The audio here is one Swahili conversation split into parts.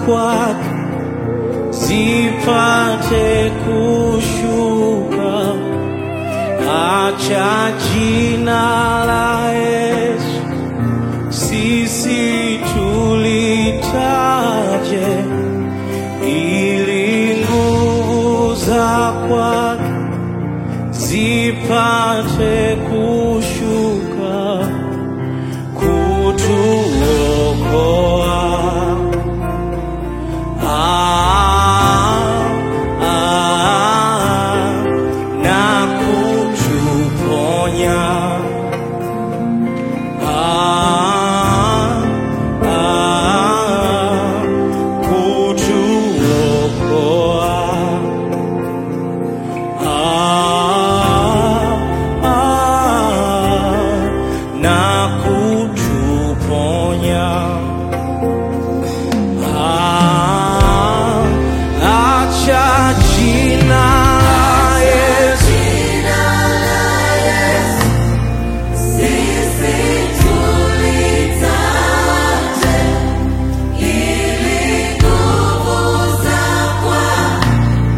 kwake zipate kushuka. Acha jina la Yesu sisi tulitaje, ili nguvu za kwake zipate kushuka kutuokoa. Na kutuponya. Kutuokoa. Na kutuponya. Acha jina la Yesu sisi tulitaje, ili nguvu za kwake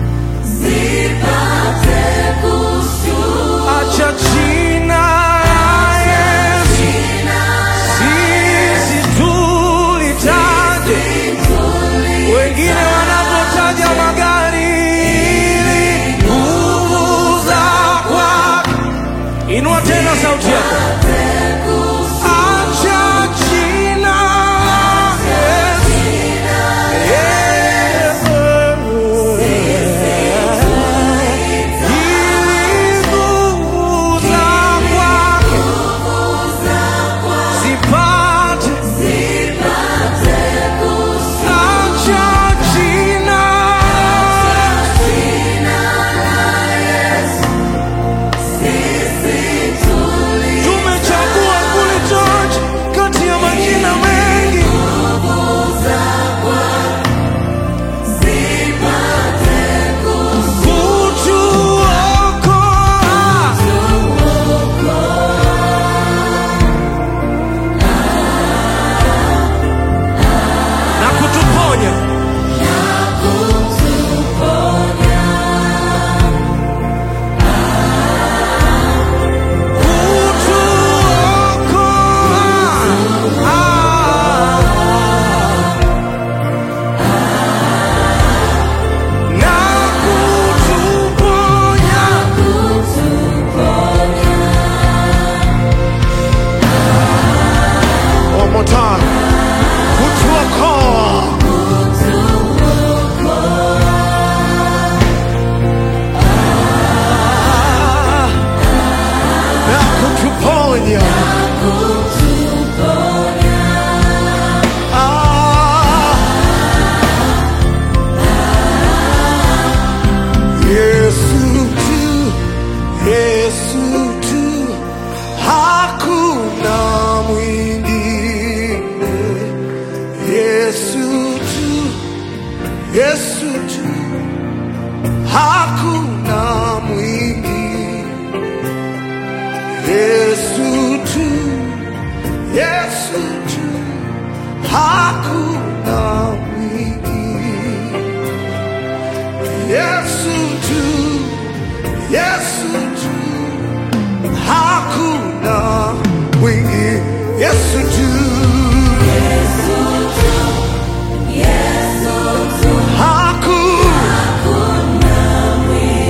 zipate kushuka. Acha jina la Yesu sisi tulitaje, wengine wanapotaja magari, ili nguvu za kwake. Inua tena sauti yako. Acha jina la Yesu, ili nguvu za kwake zipate. Acha jina tumechagua kulitaja kati ya majina mengi. Kutuokoa na kutuponya. One more time. Kutuokoa. Na kutuponya. Yesu tu, Yesu tu, hakuna mwingine. Yesu tu, Yesu tu, hakuna mwingine. Yesu tu, Yesu tu, hakuna mwingine. Yesu tu, Yesu tu, hakuna mwingine. Yesu tu, hakuna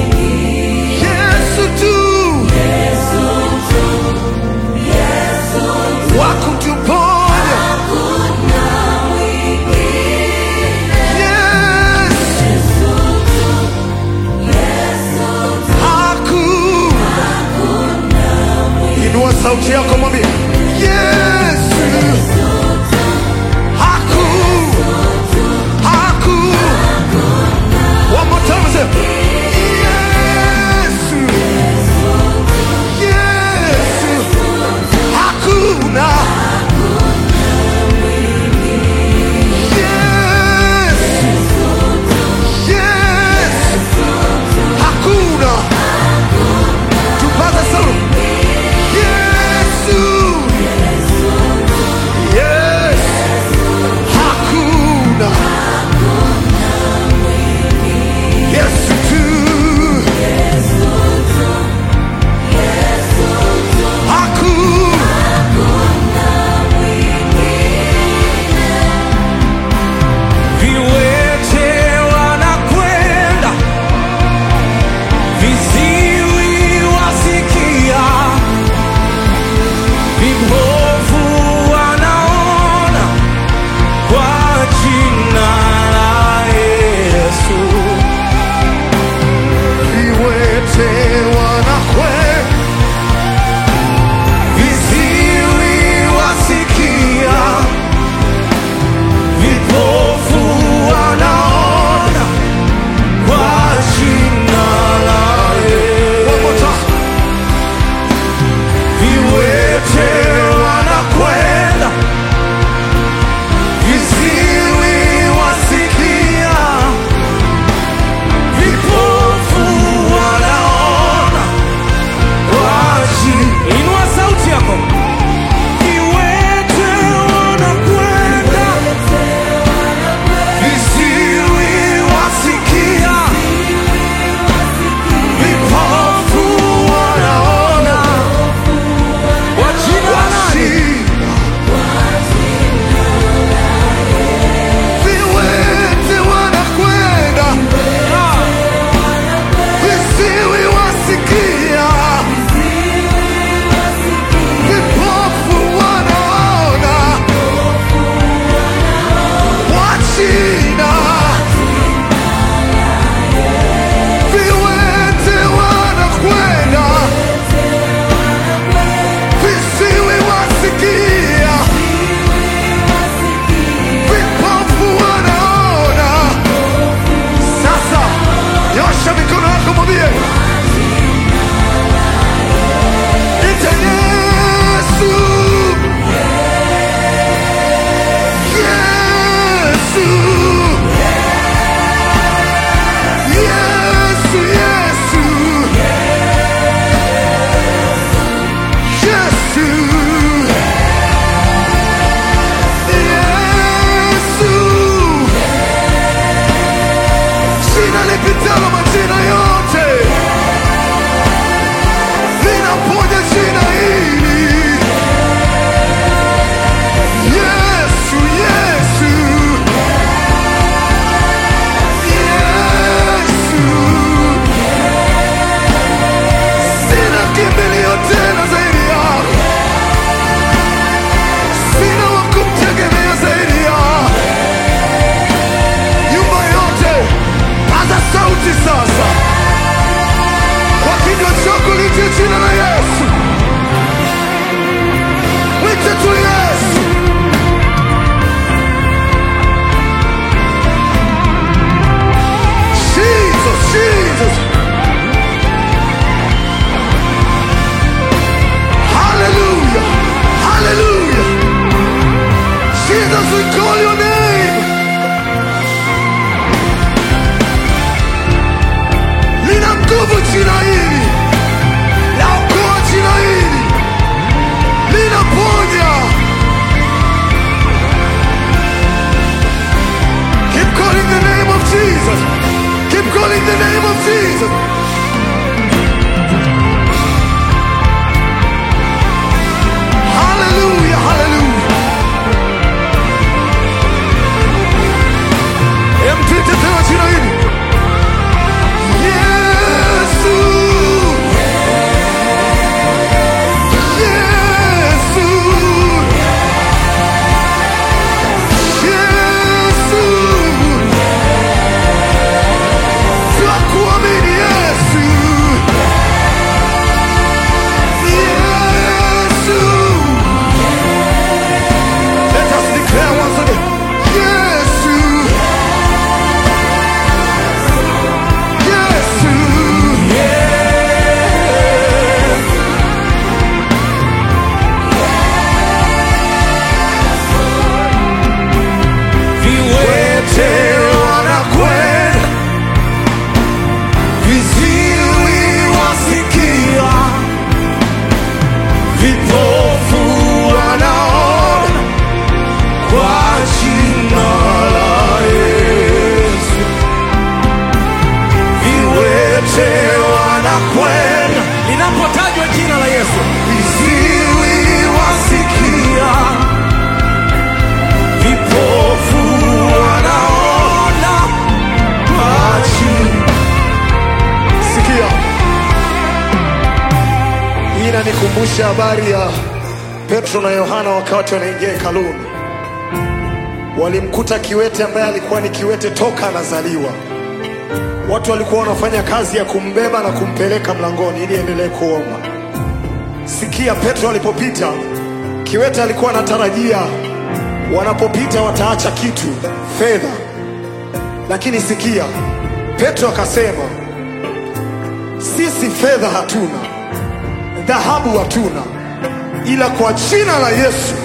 nikukumbusha habari ya Petro na Yohana wakati wanaingia hekaluni. Walimkuta kiwete ambaye alikuwa ni kiwete toka anazaliwa. Watu walikuwa wanafanya kazi ya kumbeba na kumpeleka mlangoni ili endelee kuomba. Sikia, Petro alipopita, kiwete alikuwa anatarajia wanapopita wataacha kitu, fedha. Lakini sikia, Petro akasema, sisi fedha hatuna, dhahabu hatuna, ila kwa jina la Yesu,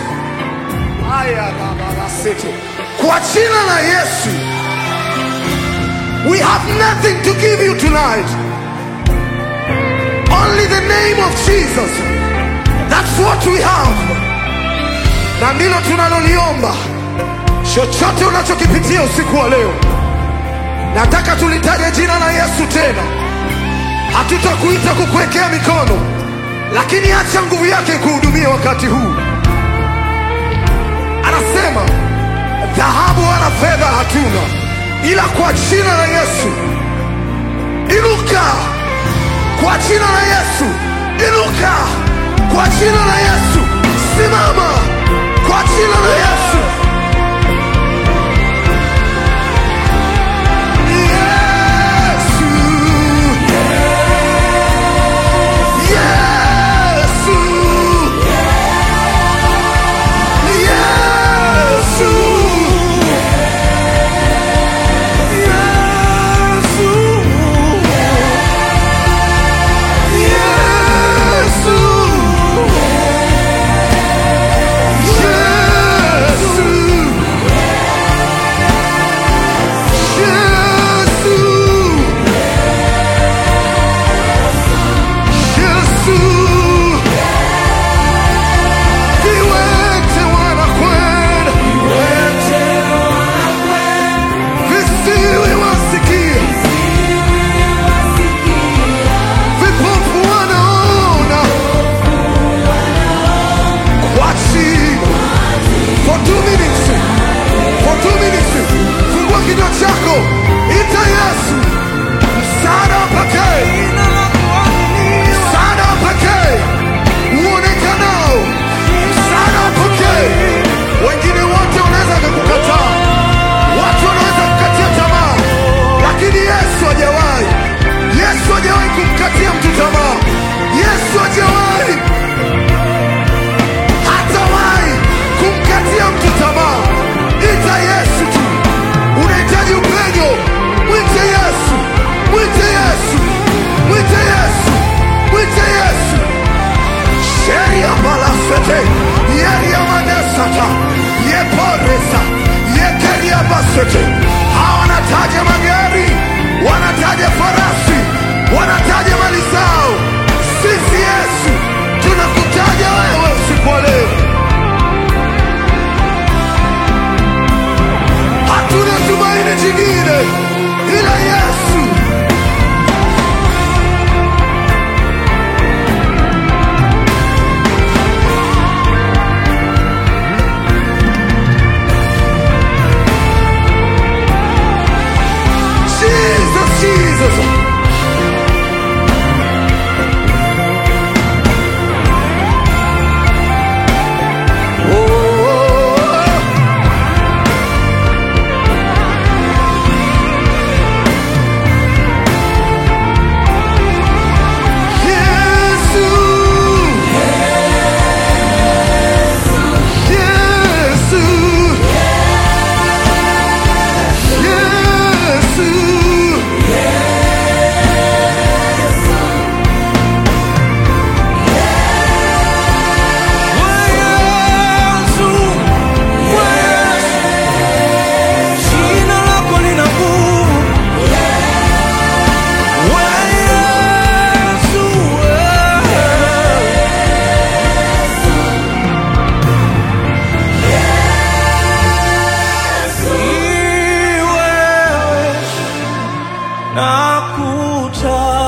kwa jina la Yesu, we have nothing to give you tonight. Only the name of Jesus. That's what we have. Na ndilo tunaloliomba. Chochote unachokipitia usiku wa leo, nataka tulitaje jina la Yesu tena. Hatutakuita kukuwekea mikono, lakini acha nguvu yake kuhudumia wakati huu. Anasema, dhahabu wala fedha hatuna, ila kwa jina la Yesu. Inuka kwa jina la Yesu. Inuka kwa jina la Yesu. Simama kwa jina la Yesu. Hawa wanataja magari, wanataja farasi, wanataja mali zao. Sisi Yesu tunakutaja wewe usiku wa leo. Hatuna tumaini jingine ila Yesu. Jesus. Nakuta